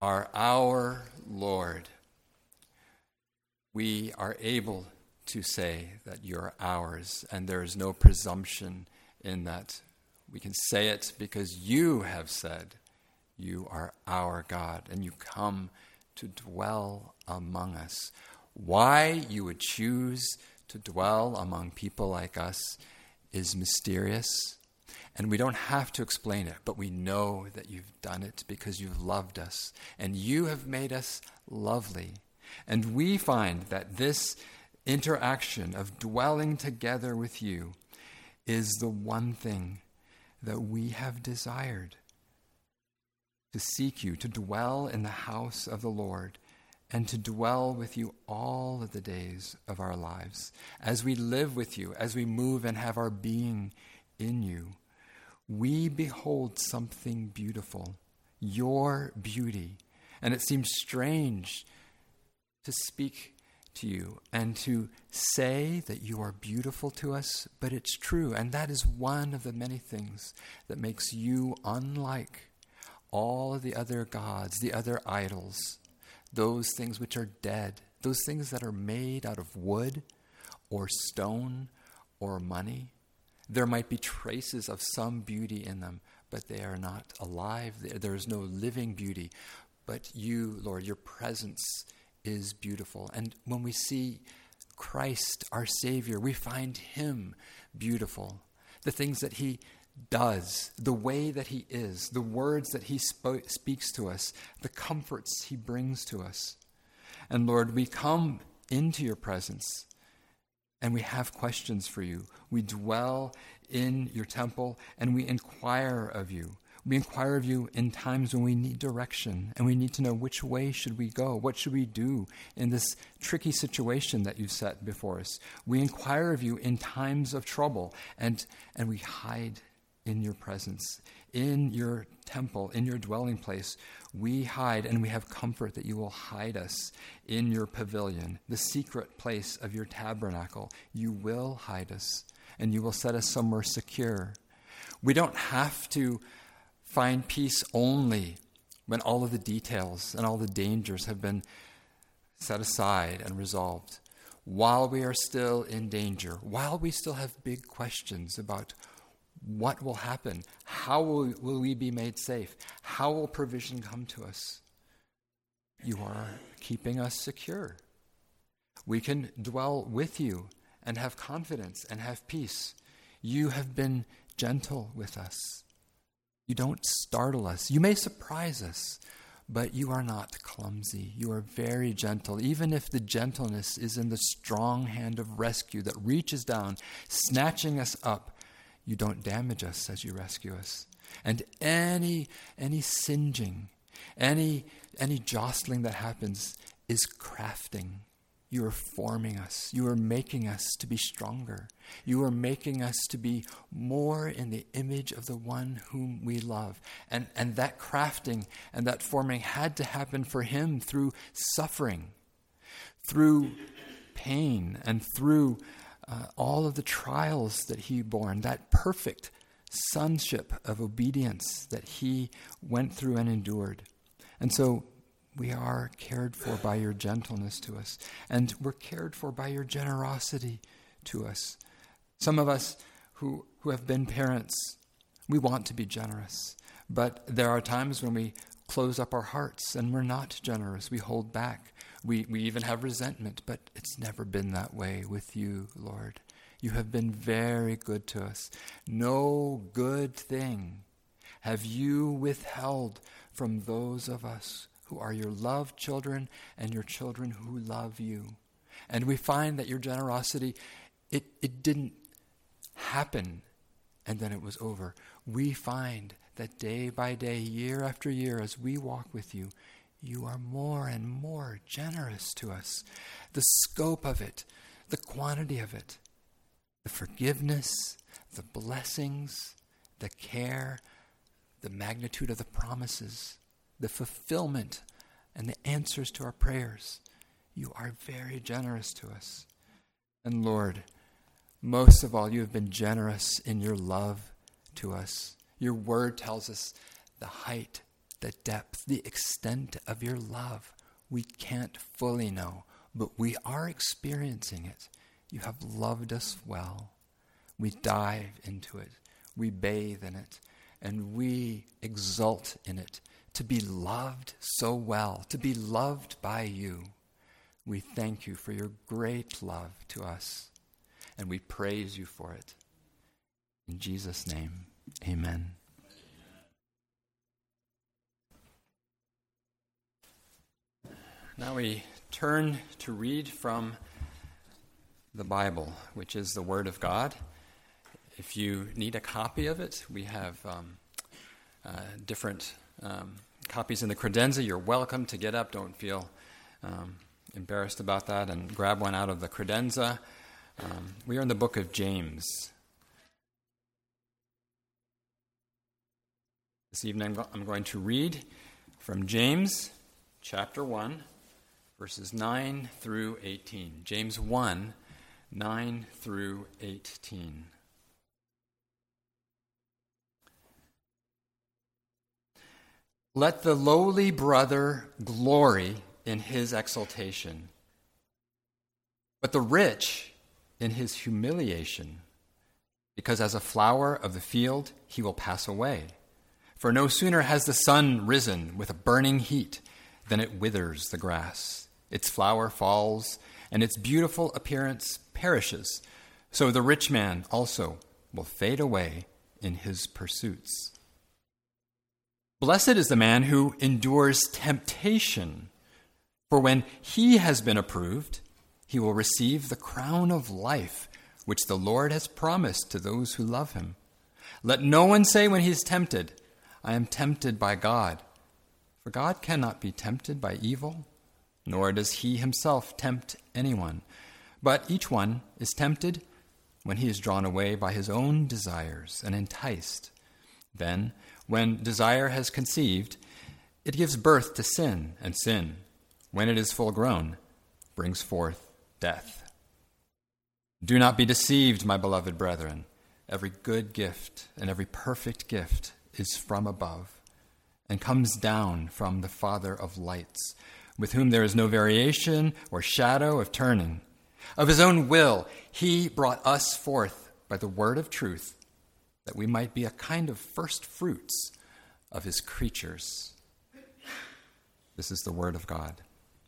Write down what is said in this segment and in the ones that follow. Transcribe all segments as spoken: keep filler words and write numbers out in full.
are our Lord. We are able to say that you're ours, and there is no presumption in that. We can say it because you have said you are our God, and you come to dwell among us. Why you would choose to dwell among people like us is mysterious, and we don't have to explain it, but we know that you've done it because you've loved us, and you have made us lovely. And we find that this interaction of dwelling together with you is the one thing that we have desired, to seek you, to dwell in the house of the Lord, and to dwell with you all of the days of our lives. As we live with you, as we move and have our being in you, we behold something beautiful, your beauty. And it seems strange to speak to you and to say that you are beautiful to us, but it's true. And that is one of the many things that makes you unlike all of the other gods, the other idols, those things which are dead, those things that are made out of wood or stone or money. There might be traces of some beauty in them, but they are not alive. There is no living beauty. But you, Lord, your presence is beautiful. And when we see Christ, our Savior, we find him beautiful. The things that he does, the way that he is, the words that he sp- speaks to us, the comforts he brings to us. And Lord, we come into your presence and we have questions for you. We dwell in your temple and we inquire of you. We inquire of you in times when we need direction and we need to know which way should we go, what should we do in this tricky situation that you've set before us. We inquire of you in times of trouble and, and we hide in your presence, in your temple, in your dwelling place. We hide and we have comfort that you will hide us in your pavilion, the secret place of your tabernacle. You will hide us and you will set us somewhere secure. We don't have to find peace only when all of the details and all the dangers have been set aside and resolved. While we are still in danger, while we still have big questions about what will happen, how will, will we be made safe, how will provision come to us, you are keeping us secure. We can dwell with you and have confidence and have peace. You have been gentle with us. You don't startle us. You may surprise us, but you are not clumsy. You are very gentle, even if the gentleness is in the strong hand of rescue that reaches down, snatching us up. You don't damage us as you rescue us. And any any singeing, any any jostling that happens is crafting. You are forming us. You are making us to be stronger. You are making us to be more in the image of the one whom we love. And, and that crafting and that forming had to happen for him through suffering, through pain, and through uh, all of the trials that he borne, that perfect sonship of obedience that he went through and endured. And so we are cared for by your gentleness to us, and we're cared for by your generosity to us. Some of us who, who have been parents, we want to be generous, but there are times when we close up our hearts and we're not generous. We hold back. We, we even have resentment, but it's never been that way with you, Lord. You have been very good to us. No good thing have you withheld from those of us who are your loved children and your children who love you. And we find that your generosity, it, it didn't happen and then it was over. We find that day by day, year after year, as we walk with you, you are more and more generous to us. The scope of it, the quantity of it, the forgiveness, the blessings, the care, the magnitude of the promises, the fulfillment and the answers to our prayers. You are very generous to us. And Lord, most of all, you have been generous in your love to us. Your word tells us the height the depth, the extent of your love. We can't fully know, but we are experiencing it. You have loved us well. We dive into it. We bathe in it. And we exult in it. To be loved so well, to be loved by you. We thank you for your great love to us. And we praise you for it. In Jesus' name, amen. Now we turn to read from the Bible, which is the Word of God. If you need a copy of it, we have um, uh, different um, copies in the credenza. You're welcome to get up. Don't feel um, embarrassed about that, and grab one out of the credenza. Um, we are in the book of James. This evening I'm going to read from James chapter one, verses nine through eighteen. James one, nine through eighteen. Let the lowly brother glory in his exaltation, but the rich in his humiliation, because as a flower of the field he will pass away. For no sooner has the sun risen with a burning heat than it withers the grass. Its flower falls, and its beautiful appearance perishes. So the rich man also will fade away in his pursuits. Blessed is the man who endures temptation, for when he has been approved, he will receive the crown of life, which the Lord has promised to those who love him. Let no one say when he is tempted, I am tempted by God. For God cannot be tempted by evil, nor does he himself tempt anyone. But each one is tempted when he is drawn away by his own desires and enticed. Then, when desire has conceived, it gives birth to sin, and sin, when it is full grown, brings forth death. Do not be deceived, my beloved brethren. Every good gift and every perfect gift is from above, and comes down from the Father of lights, with whom there is no variation or shadow of turning. Of his own will, he brought us forth by the word of truth, that we might be a kind of first fruits of his creatures. This is the word of God.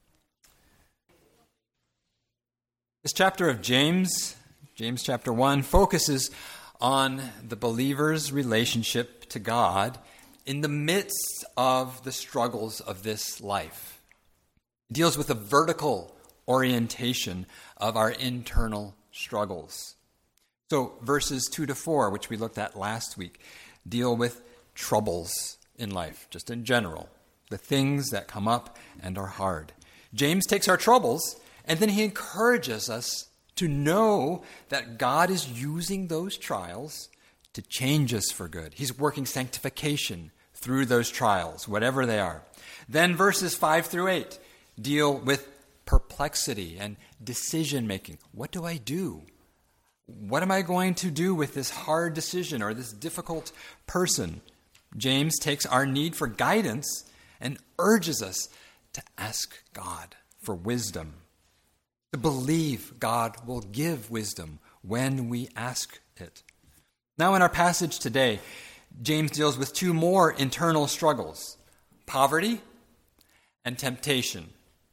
This chapter of James, James chapter one, focuses on the believer's relationship to God in the midst of the struggles of this life. It deals with the vertical orientation of our internal struggles. So verses two to four, which we looked at last week, deal with troubles in life, just in general, the things that come up and are hard. James takes our troubles, and then he encourages us to know that God is using those trials to change us for good. He's working sanctification through those trials, whatever they are. Then verses five through eight deal with perplexity and decision-making. What do I do? What am I going to do with this hard decision or this difficult person? James takes our need for guidance and urges us to ask God for wisdom, to believe God will give wisdom when we ask it. Now in our passage today, James deals with two more internal struggles, poverty and temptation.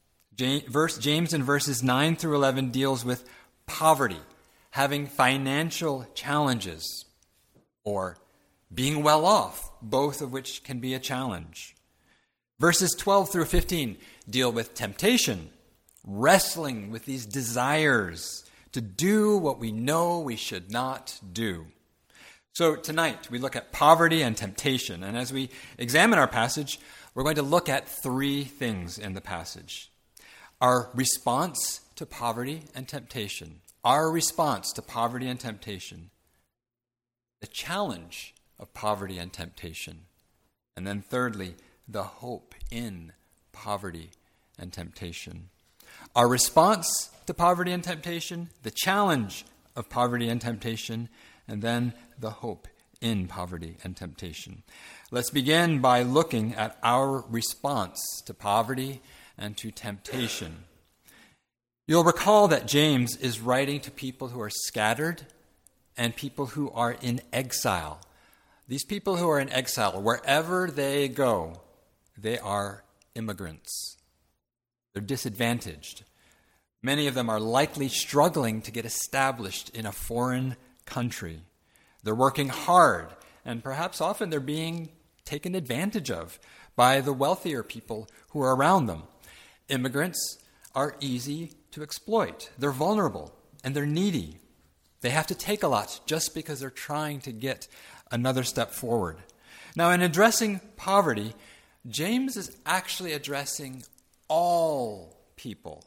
James in verses nine through eleven deals with poverty, having financial challenges, or being well off, both of which can be a challenge. Verses twelve through fifteen deal with temptation, wrestling with these desires to do what we know we should not do. So tonight we look at poverty and temptation, and as we examine our passage, we're going to look at three things in the passage. Our response to poverty and temptation, our response to poverty and temptation, the challenge of poverty and temptation, and then thirdly, the hope in poverty and temptation. Our response to poverty and temptation, the challenge of poverty and temptation, and then the hope in poverty and temptation. Let's begin by looking at our response to poverty and to temptation. You'll recall that James is writing to people who are scattered and people who are in exile. These people who are in exile, wherever they go, they are immigrants. They're disadvantaged. Many of them are likely struggling to get established in a foreign country. They're working hard, and perhaps often they're being taken advantage of by the wealthier people who are around them. Immigrants are easy to exploit. They're vulnerable, and they're needy. They have to take a lot just because they're trying to get another step forward. Now, in addressing poverty, James is actually addressing all people.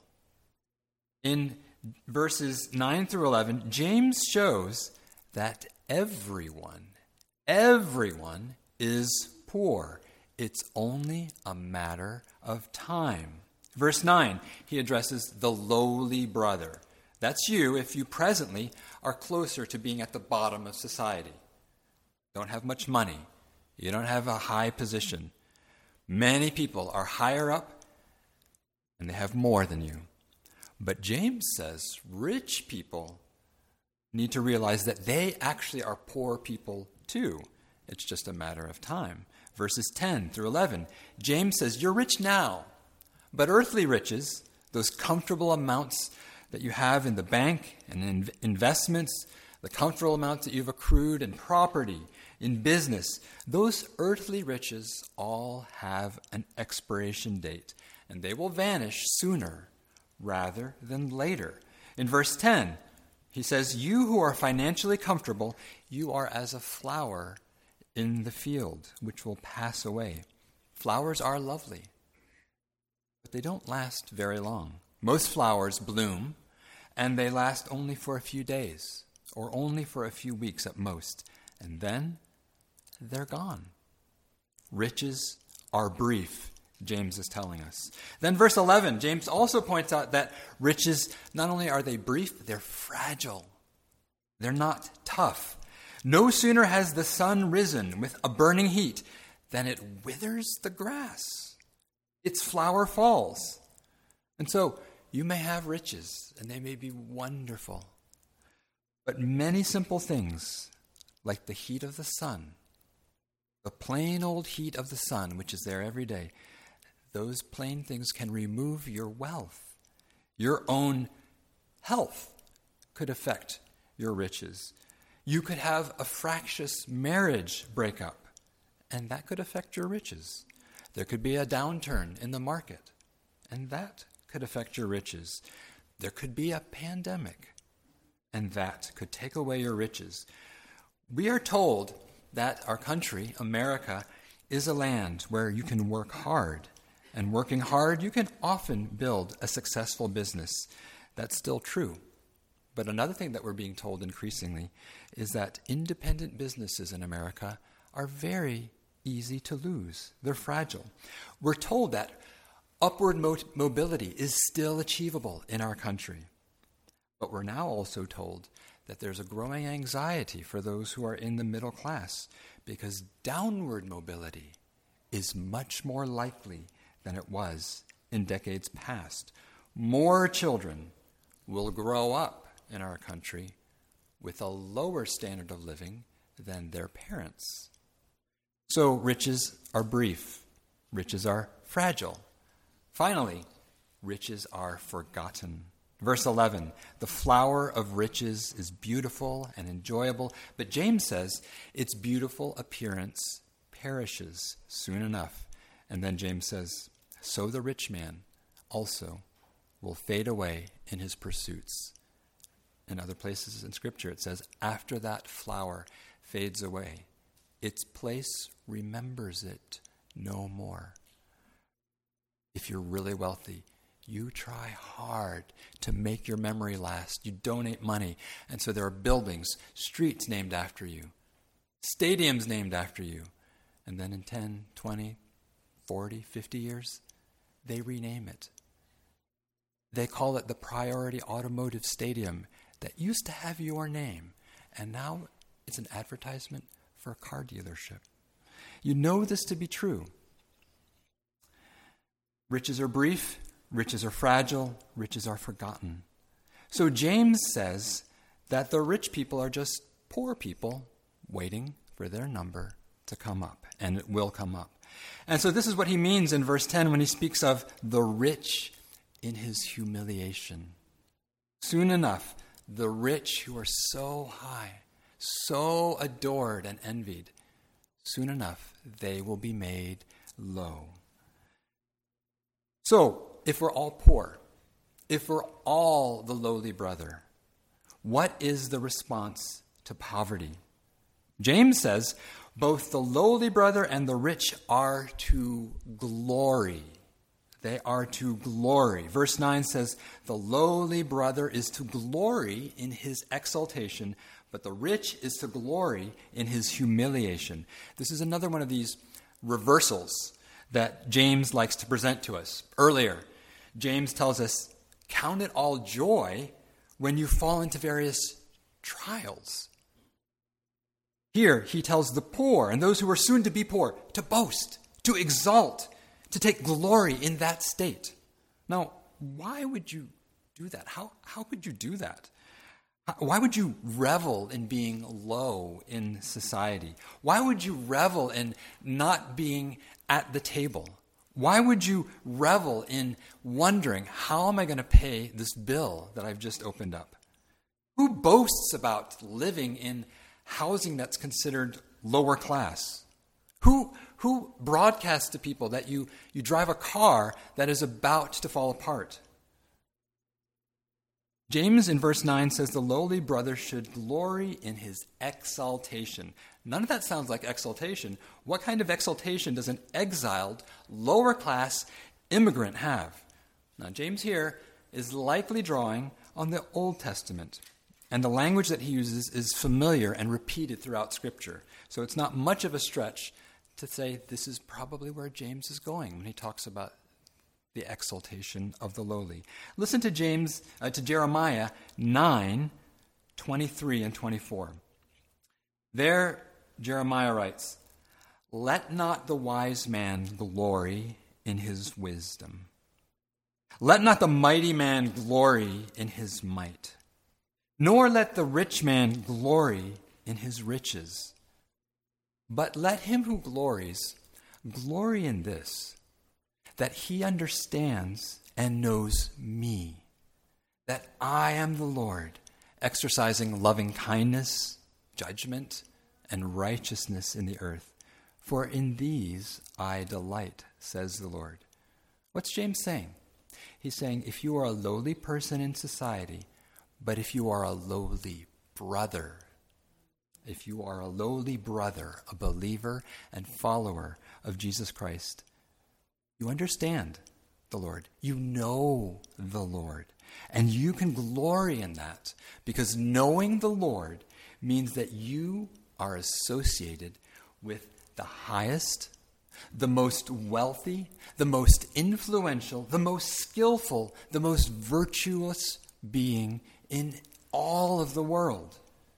In verses nine through eleven, James shows that everyone, everyone is poor. It's only a matter of time. Verse nine, he addresses the lowly brother. That's you if you presently are closer to being at the bottom of society. Don't have much money. You don't have a high position. Many people are higher up and they have more than you. But James says rich people need to realize that they actually are poor people too. It's just a matter of time. Verses ten through eleven, James says, you're rich now, but earthly riches, those comfortable amounts that you have in the bank and in investments, the comfortable amounts that you've accrued in property, in business, those earthly riches all have an expiration date, and they will vanish sooner rather than later. In verse ten, he says, you who are financially comfortable, you are as a flower in the field, which will pass away. Flowers are lovely, but they don't last very long. Most flowers bloom, and they last only for a few days, or only for a few weeks at most, and then they're gone. Riches are brief, James is telling us. Then verse eleven, James also points out that riches, not only are they brief, they're fragile. They're not tough. No sooner has the sun risen with a burning heat than it withers the grass. Its flower falls. And so you may have riches, and they may be wonderful. But many simple things, like the heat of the sun, the plain old heat of the sun, which is there every day, those plain things can remove your wealth. Your own health could affect your riches. You could have a fractious marriage breakup, and that could affect your riches. There could be a downturn in the market, and that could affect your riches. There could be a pandemic, and that could take away your riches. We are told that our country, America, is a land where you can work hard. And working hard, you can often build a successful business. That's still true. But another thing that we're being told increasingly is that independent businesses in America are very easy to lose. They're fragile. We're told that upward mo- mobility is still achievable in our country. But we're now also told that there's a growing anxiety for those who are in the middle class because downward mobility is much more likely than it was in decades past. More children will grow up in our country with a lower standard of living than their parents. So riches are brief. Riches are fragile. Finally, riches are forgotten. Verse eleven, the flower of riches is beautiful and enjoyable, but James says its beautiful appearance perishes soon enough. And then James says, so the rich man also will fade away in his pursuits. In other places in Scripture it says, after that flower fades away, its place remembers it no more. If you're really wealthy, you try hard to make your memory last. You donate money, and so there are buildings, streets named after you, stadiums named after you, and then in ten, twenty, forty, fifty years, they rename it. They call it the Priority Automotive Stadium that used to have your name, and now it's an advertisement for a car dealership. You know this to be true. Riches are brief, riches are fragile, riches are forgotten. So James says that the rich people are just poor people waiting for their number to come up, and it will come up. And so this is what he means in verse ten when he speaks of the rich in his humiliation. Soon enough, the rich who are so high, so adored and envied, soon enough, they will be made low. So, if we're all poor, if we're all the lowly brother, what is the response to poverty? James says, both the lowly brother and the rich are to glory. They are to glory. Verse nine says, the lowly brother is to glory in his exaltation, but the rich is to glory in his humiliation. This is another one of these reversals that James likes to present to us. Earlier, James tells us, count it all joy when you fall into various trials. Here, he tells the poor and those who are soon to be poor to boast, to exalt, to take glory in that state. Now, why would you do that? How, how could you do that? Why would you revel in being low in society? Why would you revel in not being at the table? Why would you revel in wondering, how am I going to pay this bill that I've just opened up? Who boasts about living in housing that's considered lower class? Who, who broadcasts to people that you, you drive a car that is about to fall apart? James in verse nine says the lowly brother should glory in his exaltation. None of that sounds like exaltation. What kind of exaltation does an exiled, lower class immigrant have? Now, James here is likely drawing on the Old Testament, and the language that he uses is familiar and repeated throughout Scripture. So it's not much of a stretch to say this is probably where James is going when he talks about the exaltation of the lowly. Listen to James, uh, to Jeremiah nine, twenty-three and twenty-four. There, Jeremiah writes, "Let not the wise man glory in his wisdom. Let not the mighty man glory in his might. Nor let the rich man glory in his riches. But let him who glories glory in this, that he understands and knows me, that I am the Lord, exercising loving kindness, judgment, and righteousness in the earth. For in these I delight, says the Lord." What's James saying? He's saying, if you are a lowly person in society, but if you are a lowly brother, if you are a lowly brother, a believer and follower of Jesus Christ, you understand the Lord. You know the Lord. And you can glory in that, because knowing the Lord means that you are associated with the highest, the most wealthy, the most influential, the most skillful, the most virtuous being in all of the world.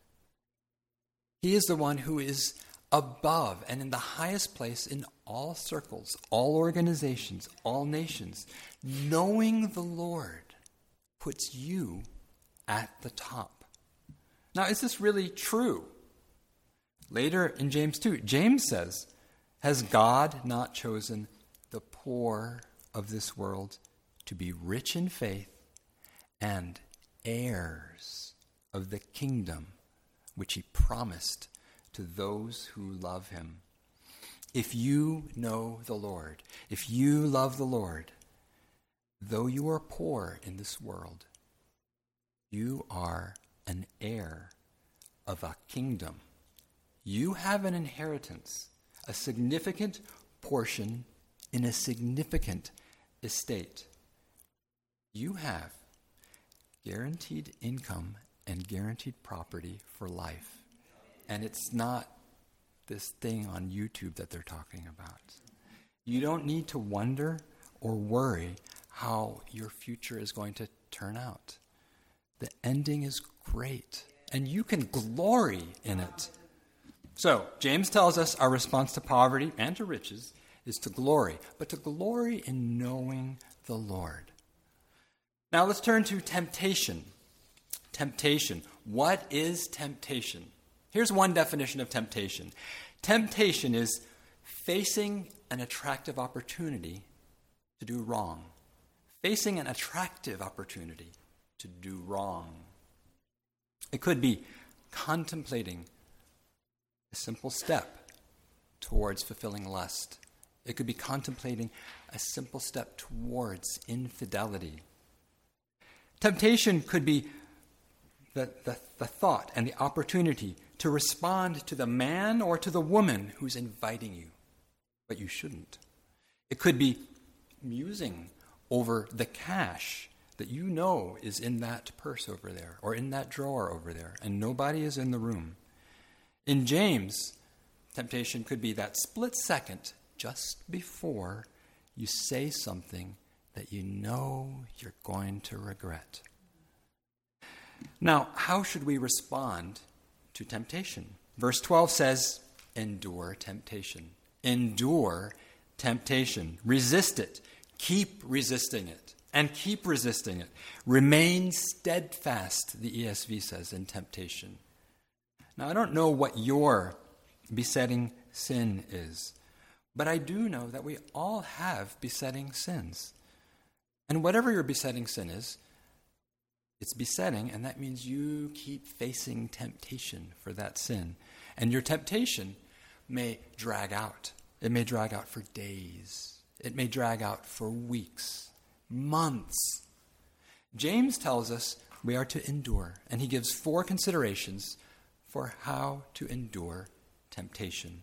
He is the one who is above and in the highest place in all circles, all organizations, all nations. Knowing the Lord puts you at the top. Now, is this really true? Later in James two, James says, "Has God not chosen the poor of this world to be rich in faith and heirs of the kingdom which he promised to those who love him?" If you know the Lord, if you love the Lord, though you are poor in this world, you are an heir of a kingdom. You have an inheritance, a significant portion in a significant estate. You have guaranteed income and guaranteed property for life. And it's not this thing on YouTube that they're talking about. You don't need to wonder or worry how your future is going to turn out. The ending is great, and you can glory in it. So, James tells us our response to poverty and to riches is to glory, but to glory in knowing the Lord. Now let's turn to temptation. Temptation. What is temptation? Here's one definition of temptation. Temptation is facing an attractive opportunity to do wrong. Facing an attractive opportunity to do wrong. It could be contemplating a simple step towards fulfilling lust. It could be contemplating a simple step towards infidelity. Temptation could be the, the, the thought and the opportunity to respond to the man or to the woman who's inviting you, but you shouldn't. It could be musing over the cash that you know is in that purse over there or in that drawer over there, and nobody is in the room. In James, temptation could be that split second just before you say something that you know you're going to regret. Now, how should we respond to temptation? Verse twelve says, endure temptation. Endure temptation. Resist it. Keep resisting it. And keep resisting it. Remain steadfast, the E S V says, in temptation. Now, I don't know what your besetting sin is, but I do know that we all have besetting sins. And whatever your besetting sin is, it's besetting, and that means you keep facing temptation for that sin. And your temptation may drag out. It may drag out for days. It may drag out for weeks, months. James tells us we are to endure, and he gives four considerations for how to endure temptation.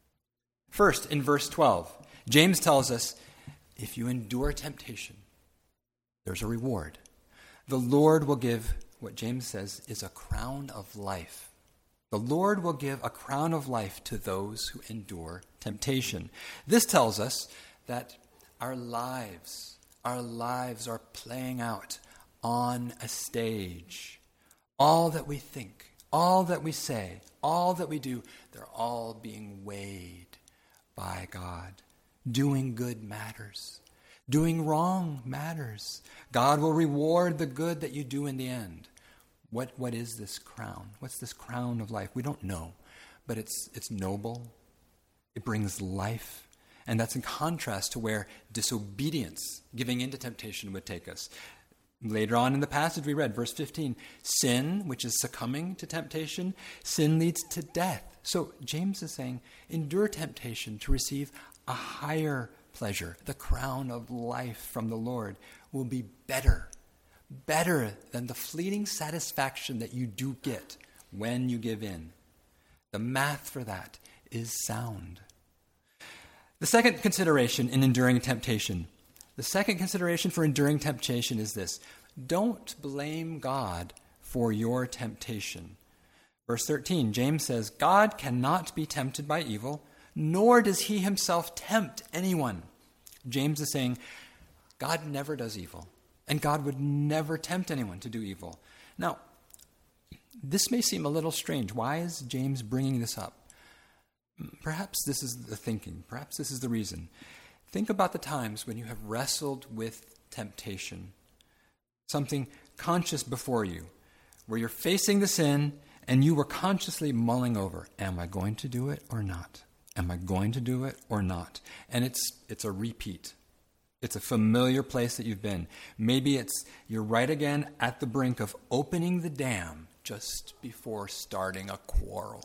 First, in verse twelve, James tells us if you endure temptation, there's a reward. The Lord will give what James says is a crown of life. The Lord will give a crown of life to those who endure temptation. This tells us that our lives, our lives are playing out on a stage. All that we think, all that we say, all that we do, they're all being weighed by God. Doing good matters. Doing wrong matters. God will reward the good that you do in the end. What what is this crown? What's this crown of life? We don't know, but it's it's noble. It brings life. And that's in contrast to where disobedience, giving in to temptation, would take us. Later on in the passage we read, verse fifteen, sin, which is succumbing to temptation, sin leads to death. So James is saying, endure temptation to receive a higher pleasure. The crown of life from the Lord will be better, better than the fleeting satisfaction that you do get when you give in. The math for that is sound. The second consideration in enduring temptation, the second consideration for enduring temptation is this: don't blame God for your temptation. Verse thirteen, James says, God cannot be tempted by evil, nor does he himself tempt anyone. James is saying, God never does evil, and God would never tempt anyone to do evil. Now, this may seem a little strange. Why is James bringing this up? Perhaps this is the thinking. Perhaps this is the reason. Think about the times when you have wrestled with temptation, something conscious before you, where you're facing the sin and you were consciously mulling over, am I going to do it or not? Am I going to do it or not? And it's it's a repeat. It's a familiar place that you've been. Maybe it's you're right again at the brink of opening the dam just before starting a quarrel.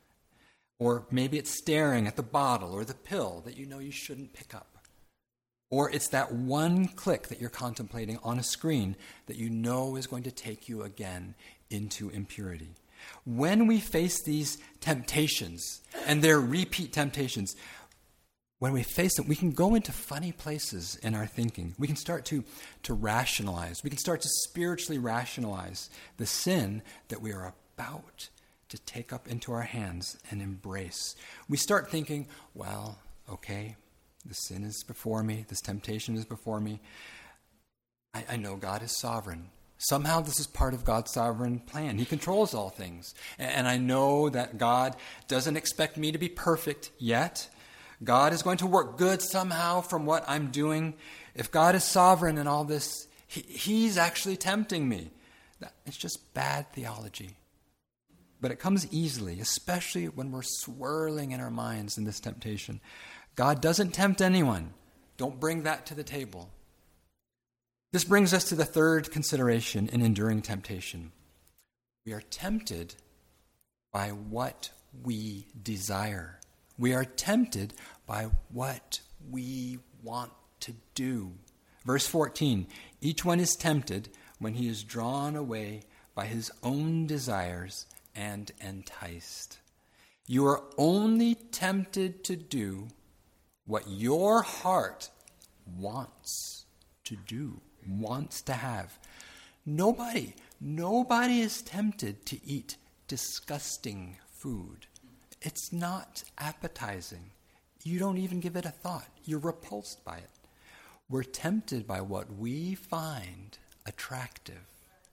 Or maybe it's staring at the bottle or the pill that you know you shouldn't pick up. Or it's that one click that you're contemplating on a screen that you know is going to take you again into impurity. When we face these temptations, and they're repeat temptations, when we face them, we can go into funny places in our thinking. We can start to, to rationalize. We can start to spiritually rationalize the sin that we are about to take up into our hands and embrace. We start thinking, well, okay, the sin is before me, this temptation is before me. I, I know God is sovereign. Somehow this is part of God's sovereign plan. He controls all things. And I know that God doesn't expect me to be perfect yet. God is going to work good somehow from what I'm doing. If God is sovereign in all this, he, He's actually tempting me. It's just bad theology. But it comes easily, especially when we're swirling in our minds in this temptation. God doesn't tempt anyone. Don't bring that to the table. This brings us to the third consideration in enduring temptation. We are tempted by what we desire. We are tempted by what we want to do. Verse fourteen, each one is tempted when he is drawn away by his own desires and enticed. You are only tempted to do what your heart wants to do, wants to have. Nobody, nobody is tempted to eat disgusting food. It's not appetizing. You don't even give it a thought. You're repulsed by it. We're tempted by what we find attractive.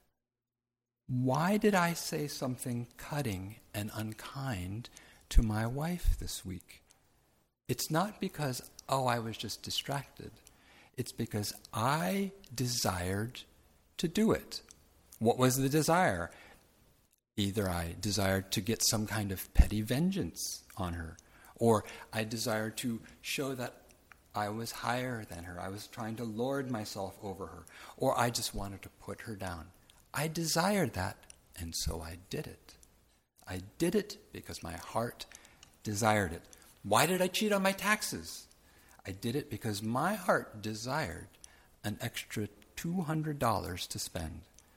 Why did I say something cutting and unkind to my wife this week? It's not because, oh, I was just distracted. It's because I desired to do it. What was the desire? Either I desired to get some kind of petty vengeance on her, or I desired to show that I was higher than her. I was trying to lord myself over her, or I just wanted to put her down. I desired that, and so I did it. I did it because my heart desired it. Why did I cheat on my taxes? I did it because my heart desired an extra two hundred dollars to spend.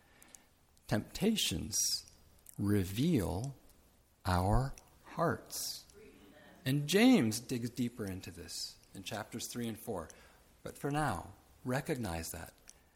Temptations reveal our hearts. And James digs deeper into this in chapters three and four. But for now, recognize that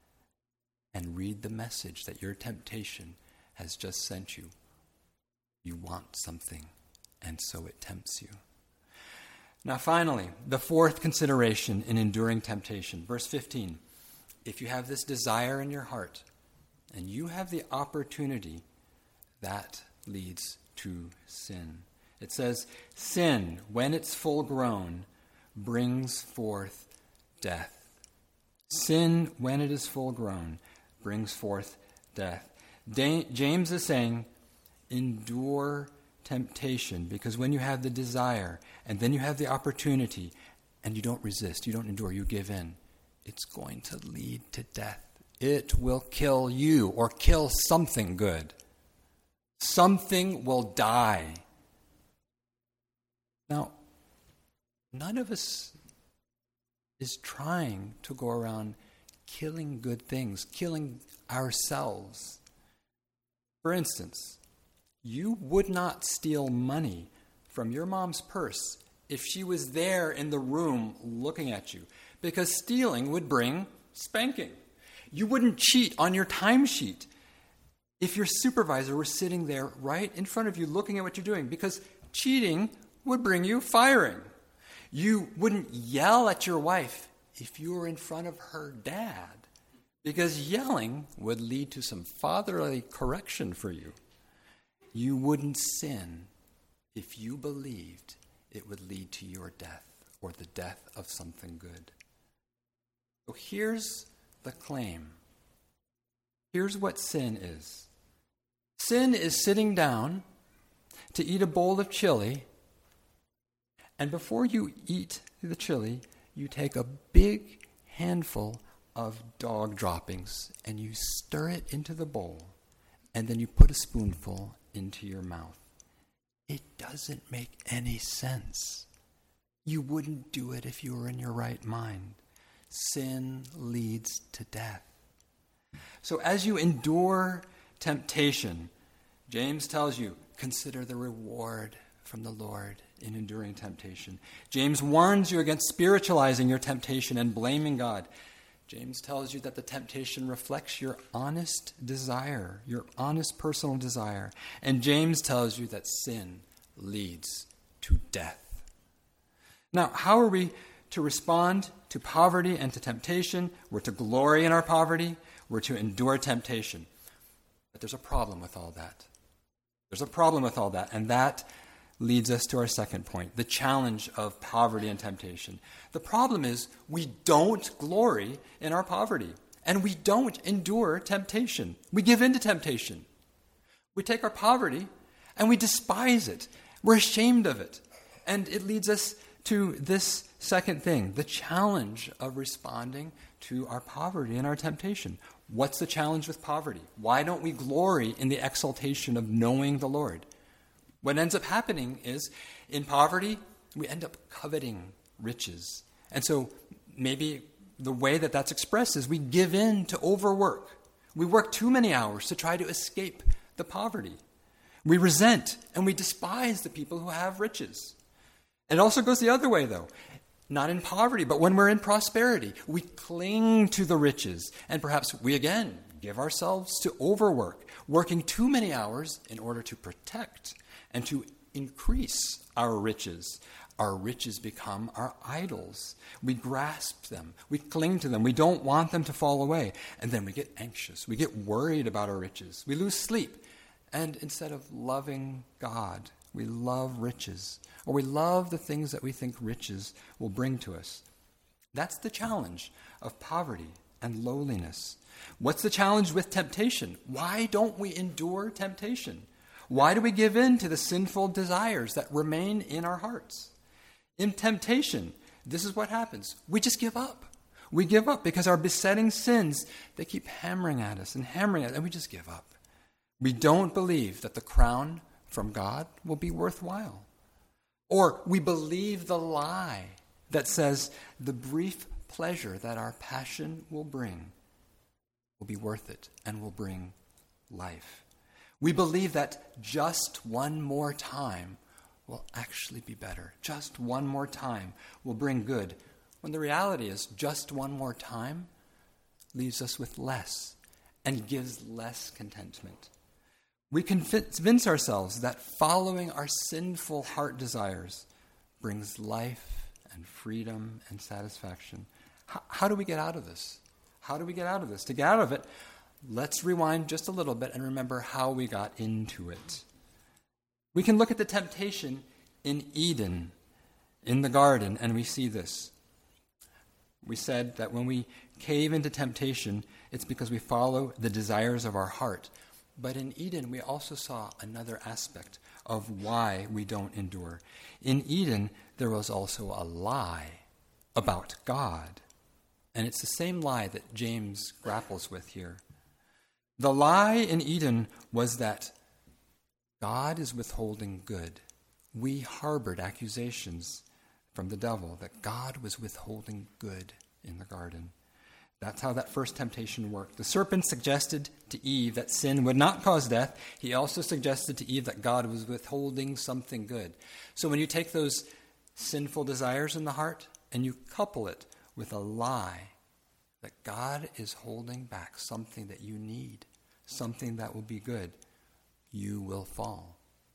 and read the message that your temptation has just sent you. You want something, and so it tempts you. Now finally, the fourth consideration in enduring temptation. Verse fifteen. If you have this desire in your heart, and you have the opportunity, that leads to sin. It says, sin, when it's full grown, brings forth death. Sin, when it is full grown, brings forth death. Da- James is saying, endure temptation, because when you have the desire, and then you have the opportunity, and you don't resist, you don't endure, you give in, it's going to lead to death. It will kill you, or kill something good. Something will die. Now, none of us is trying to go around killing good things, killing ourselves. For instance, you would not steal money from your mom's purse if she was there in the room looking at you, because stealing would bring spanking. You wouldn't cheat on your timesheet if your supervisor were sitting there right in front of you looking at what you're doing, because cheating would bring you firing. You wouldn't yell at your wife if you were in front of her dad, because yelling would lead to some fatherly correction for you. You wouldn't sin if you believed it would lead to your death or the death of something good. So here's the claim. Here's what sin is. Sin is sitting down to eat a bowl of chili, and before you eat the chili, you take a big handful of dog droppings and you stir it into the bowl, and then you put a spoonful into your mouth. It doesn't make any sense. You wouldn't do it if you were in your right mind. Sin leads to death. So as you endure temptation, James tells you, consider the reward from the Lord in enduring temptation. James warns you against spiritualizing your temptation and blaming God. James tells you that the temptation reflects your honest desire, your honest personal desire. And James tells you that sin leads to death. Now, how are we to respond to poverty and to temptation. We're to glory in our poverty. We're to endure temptation. But there's a problem with all that. There's a problem with all that, and that leads us to our second point, the challenge of poverty and temptation. The problem is we don't glory in our poverty, and we don't endure temptation. We give in to temptation. We take our poverty, and we despise it. We're ashamed of it. And it leads us to this second thing, the challenge of responding to our poverty and our temptation. What's the challenge with poverty? Why don't we glory in the exaltation of knowing the Lord? What ends up happening is, in poverty, we end up coveting riches. And so maybe the way that that's expressed is we give in to overwork. We work too many hours to try to escape the poverty. We resent and we despise the people who have riches. It also goes the other way, though. Not in poverty, but when we're in prosperity, we cling to the riches. And perhaps we, again, give ourselves to overwork, working too many hours in order to protect and to increase our riches. Our riches become our idols. We grasp them. We cling to them. We don't want them to fall away. And then we get anxious. We get worried about our riches. We lose sleep. And instead of loving God, we love riches. Or we love the things that we think riches will bring to us. That's the challenge of poverty and lowliness. What's the challenge with temptation? Why don't we endure temptation? Why do we give in to the sinful desires that remain in our hearts? In temptation, this is what happens. We just give up. We give up because our besetting sins, they keep hammering at us and hammering at us, and we just give up. We don't believe that the crown from God will be worthwhile. Or we believe the lie that says the brief pleasure that our passion will bring will be worth it and will bring life. We believe that just one more time will actually be better. Just one more time will bring good. When the reality is just one more time leaves us with less and gives less contentment. We convince ourselves that following our sinful heart desires brings life and freedom and satisfaction. How, how do we get out of this? How do we get out of this? To get out of it, let's rewind just a little bit and remember how we got into it. We can look at the temptation in Eden, in the garden, and we see this. We said that when we cave into temptation, it's because we follow the desires of our heart. But in Eden, we also saw another aspect of why we don't endure. In Eden, there was also a lie about God. And it's the same lie that James grapples with here. The lie in Eden was that God is withholding good. We harbored accusations from the devil that God was withholding good in the garden. That's how that first temptation worked. The serpent suggested to Eve that sin would not cause death. He also suggested to Eve that God was withholding something good. So when you take those sinful desires in the heart and you couple it with a lie that God is holding back something that you need, something that will be good, you will fall.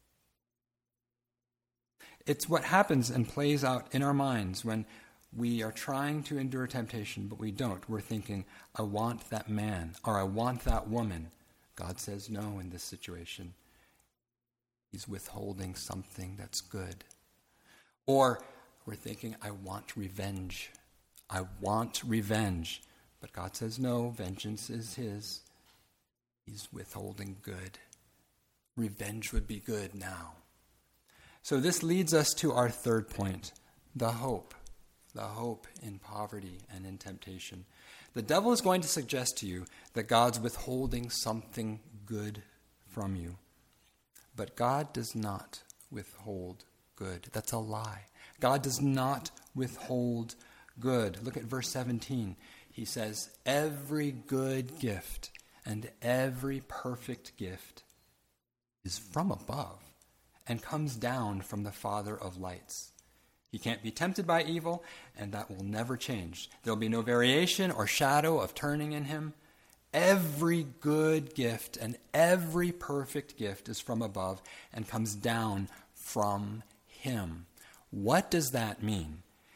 It's what happens and plays out in our minds when we are trying to endure temptation, but we don't. We're thinking, I want that man, or I want that woman. God says no in this situation. He's withholding something that's good. Or we're thinking, I want revenge. I want revenge. But God says no, vengeance is his. He's withholding good. Revenge would be good now. So this leads us to our third point, the hope. The hope in poverty and in temptation. The devil is going to suggest to you that God's withholding something good from you. But God does not withhold good. That's a lie. God does not withhold good. Look at verse seventeen. He says, every good gift and every perfect gift is from above and comes down from the Father of lights. He can't be tempted by evil, and that will never change. There'll be no variation or shadow of turning in him. Every good gift and every perfect gift is from above and comes down from him. What does that mean?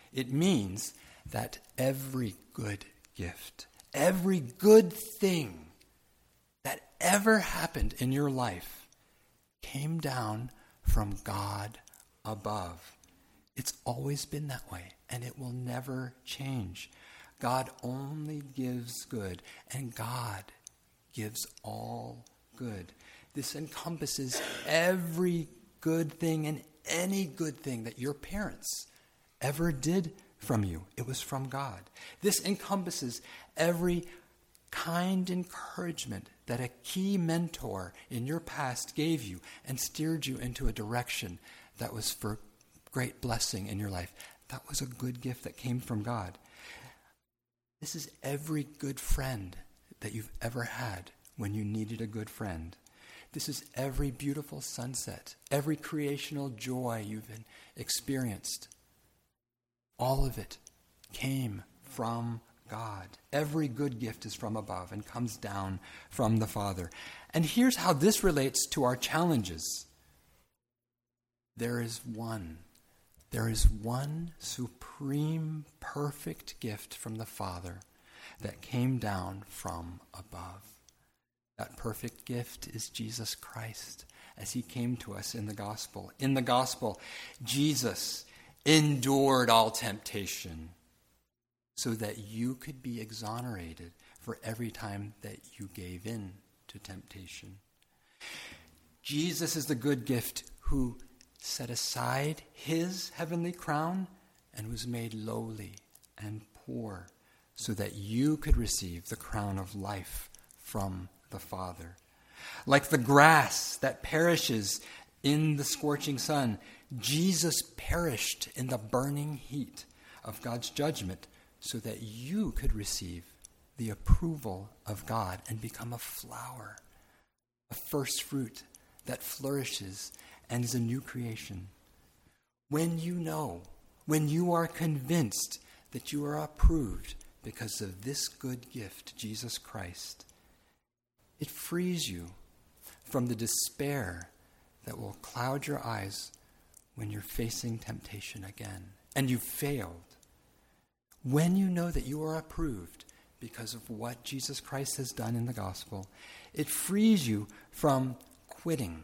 It means that every good gift, every good thing that ever happened in your life came down from God above. It's always been that way, and it will never change. God only gives good, and God gives all good. This encompasses every good thing and any good thing that your parents ever did from you. It was from God. This encompasses every kind encouragement that a key mentor in your past gave you and steered you into a direction that was for great blessing in your life. That was a good gift that came from God. This is every good friend that you've ever had when you needed a good friend. This is every beautiful sunset, every creational joy you've experienced. All of it came from God. Every good gift is from above and comes down from the Father. And here's how this relates to our challenges. There is one. There is one supreme, perfect gift from the Father that came down from above. That perfect gift is Jesus Christ, as he came to us in the gospel. In the gospel, Jesus endured all temptation so that you could be exonerated for every time that you gave in to temptation. Jesus is the good gift who set aside his heavenly crown and was made lowly and poor so that you could receive the crown of life from the Father. Like the grass that perishes in the scorching sun, Jesus perished in the burning heat of God's judgment so that you could receive the approval of God and become a flower, a first fruit that flourishes and is a new creation. When you know, when you are convinced that you are approved because of this good gift, Jesus Christ, it frees you from the despair that will cloud your eyes when you're facing temptation again and you've failed. When you know that you are approved because of what Jesus Christ has done in the gospel, it frees you from quitting.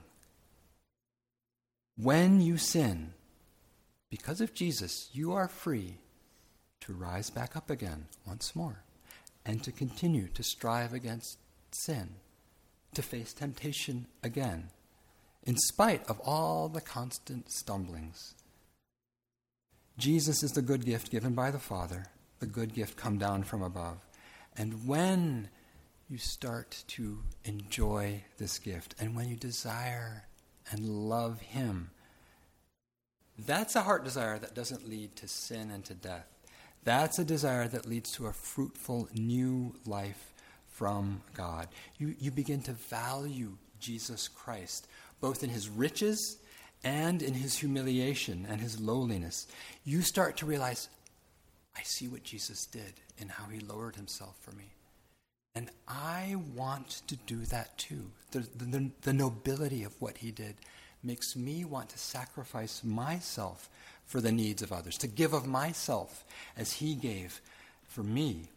When you sin, because of Jesus, you are free to rise back up again once more and to continue to strive against sin, to face temptation again, in spite of all the constant stumblings. Jesus is the good gift given by the Father, the good gift come down from above. And when you start to enjoy this gift, and when you desire and love him, that's a heart desire that doesn't lead to sin and to death. That's a desire that leads to a fruitful new life from God. You, you begin to value Jesus Christ, both in his riches and in his humiliation and his lowliness. You start to realize, I see what Jesus did in how he lowered himself for me. And I want to do that too. The, the, the nobility of what he did makes me want to sacrifice myself for the needs of others, to give of myself as he gave for me.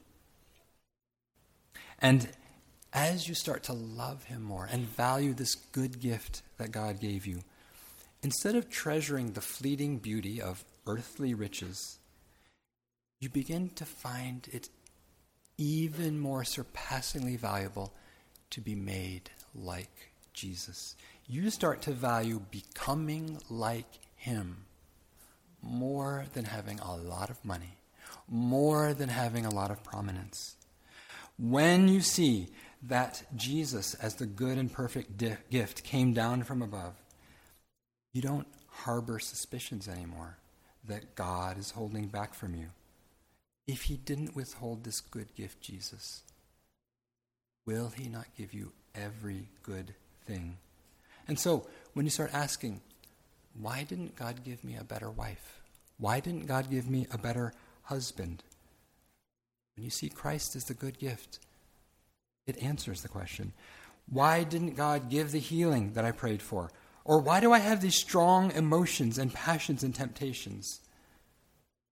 And as you start to love him more and value this good gift that God gave you, instead of treasuring the fleeting beauty of earthly riches, you begin to find it even more surpassingly valuable to be made like Jesus. You start to value becoming like him more than having a lot of money, more than having a lot of prominence. When you see that Jesus, as the good and perfect di- gift, came down from above, you don't harbor suspicions anymore that God is holding back from you. If he didn't withhold this good gift, Jesus, will he not give you every good thing? And so, when you start asking, why didn't God give me a better wife? Why didn't God give me a better husband? When you see Christ as the good gift, it answers the question. Why didn't God give the healing that I prayed for? Or why do I have these strong emotions and passions and temptations?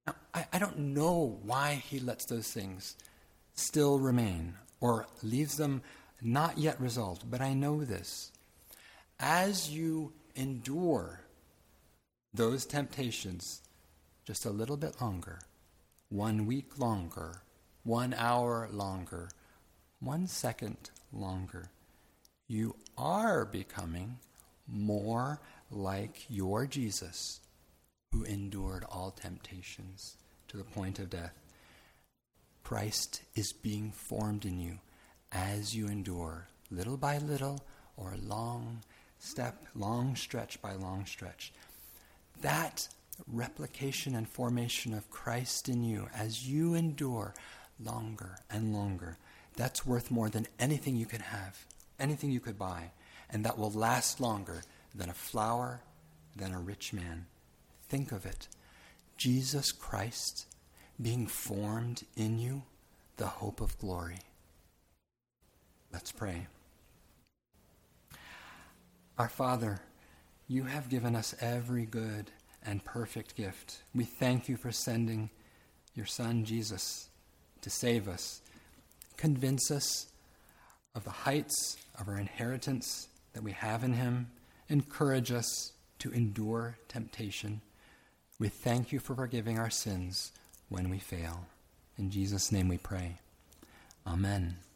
Now, I, I don't know why he lets those things still remain or leaves them not yet resolved, but I know this. As you endure those temptations just a little bit longer, one week longer, one hour longer, one second longer, you are becoming more like your Jesus, who endured all temptations to the point of death. Christ is being formed in you as you endure, little by little, or long step, long stretch by long stretch. That replication and formation of Christ in you as you endure longer and longer, that's worth more than anything you could have, anything you could buy, and that will last longer than a flower, than a rich man. Think of it. Jesus Christ being formed in you, the hope of glory. Let's pray. Our Father, you have given us every good and perfect gift. We thank you for sending your Son, Jesus, to save us. Convince us of the heights of our inheritance that we have in him. Encourage us to endure temptation. We thank you for forgiving our sins when we fail. In Jesus' name we pray. Amen.